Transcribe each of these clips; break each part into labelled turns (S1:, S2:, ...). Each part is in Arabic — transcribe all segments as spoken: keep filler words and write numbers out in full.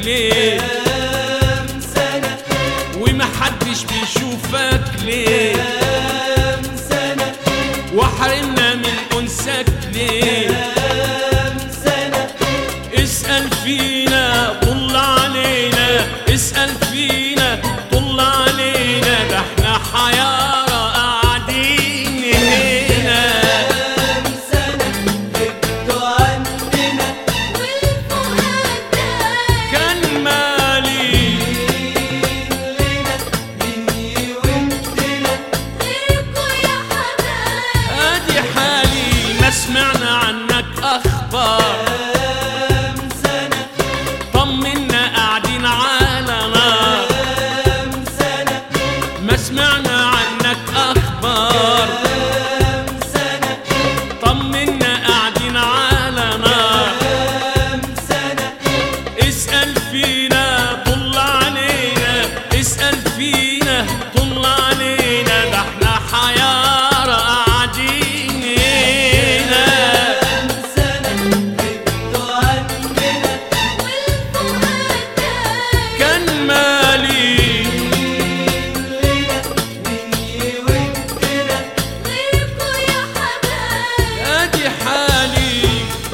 S1: ليه
S2: كام سنة
S1: ومحدش بيشوفك ليه
S2: كام سنة
S1: وحرمنا من أنسك ليه
S2: كام سنة
S1: اسأل فينا طل علينا اسأل فينا طل علينا ده احنا حيارى قاعدين هنا
S2: كام سنة غبتوا عننا
S3: والفؤاد
S1: كان مالي
S2: لنا مني وانتنا
S3: غيركوا يا حبايب
S1: ادي حالي ما سمعنا عنك اخبار
S2: كام سنة
S1: طمنا قاعدين على نار
S2: كام سنة
S1: ما سمعنا عنك اخبار
S2: كام سنة
S1: طمنا قاعدين على نار
S2: كام سنة
S1: اسأل فينا طل علينا اسأل فينا طل علينا ده احنا حيارى قاعدين هنا
S2: كام سنة غبتوا عننا
S3: والفؤاد
S1: كان مالي
S2: لنا مني وانتنا
S3: غيركوا يا حبايب
S1: ادي حالي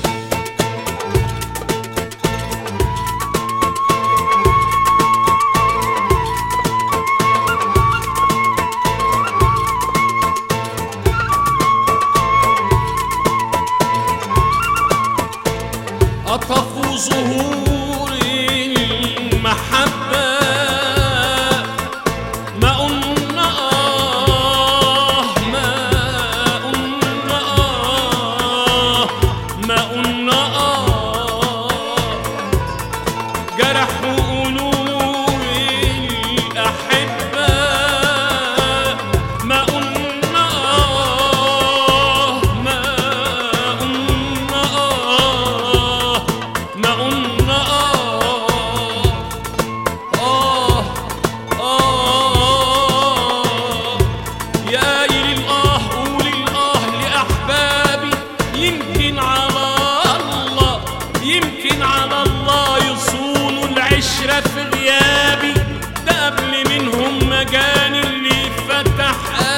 S1: أطفوا ظهور المحبة ما قلنا آه ما قلنا آه ما قلنا آه جرحوا قلوب الأحبة ما قلنا آه ما قلنا آه ما قلنا آه آه آه يا قايل الآه قول الآه لأحبابي يمكن على الله يمكن على الله يصونوا العشرة في غيابي ده قبل منهم مجاني اللي فتح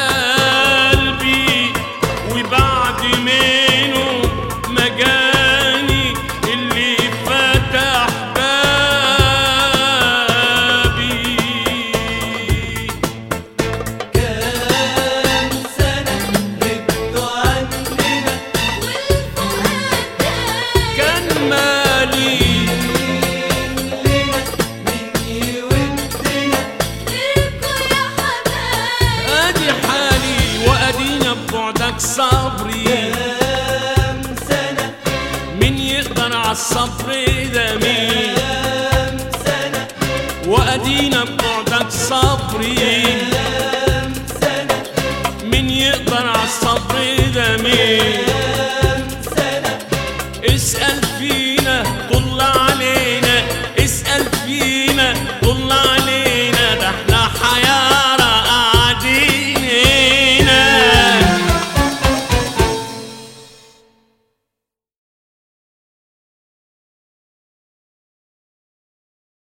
S1: قلبي وبعد منه مجاني اللي فتح بابي
S2: كام سنة غبتوا عننا
S3: والفؤاد
S1: كان مالي
S2: لنا مني وانتنا
S3: غيركوا يا حبايب
S1: ادي حالي وادينا ببعدك صبري
S2: كام سنة
S1: مين يقدر عالصبر ده مين
S2: كام سنة
S1: وادينا ببعدك صبري